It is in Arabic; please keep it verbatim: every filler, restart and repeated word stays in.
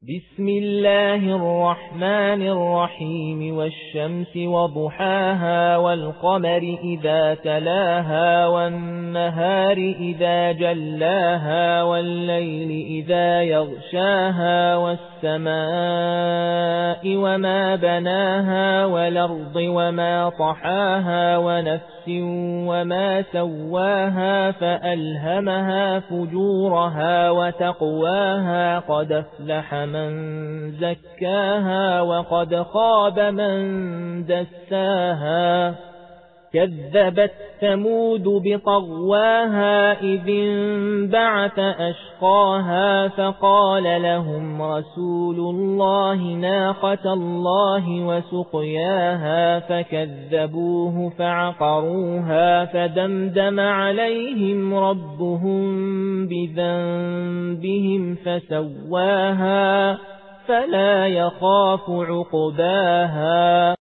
بسم الله الرحمن الرحيم والشمس وضحاها والقمر إذا تلاها والنهار إذا جلاها والليل إذا يغشاها والسماء وما بناها والأرض وما طحاها ونفس وما سواها فألهمها فجورها وتقواها قد أفلح من زكاها وقد خاب من دساها كذبت ثمود بطغواها إذ انبعث أشقاها فقال لهم رسول الله ناقة الله وسقياها فكذبوه فعقروها فدمدم عليهم ربهم بذنبهم فسواها فلا يخاف عقباها